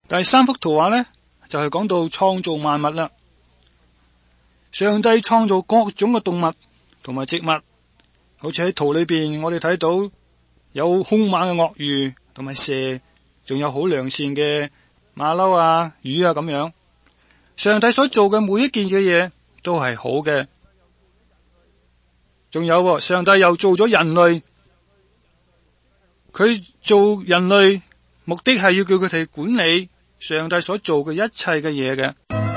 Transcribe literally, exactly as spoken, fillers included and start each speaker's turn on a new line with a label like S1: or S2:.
S1: 第三幅圖畫呢，就係講到創造萬物啦。上帝創造各種嘅動物同埋植物，好似喺圖裏邊我哋睇到有兇猛嘅鱷魚同埋蛇，仲有好良善嘅馬騮啊、魚啊咁樣。上帝所做嘅每一件嘅嘢都係好嘅。仲有上帝又做咗人類，佢做人類目的係要叫佢哋管理上帝所做嘅一切嘅嘢嘅。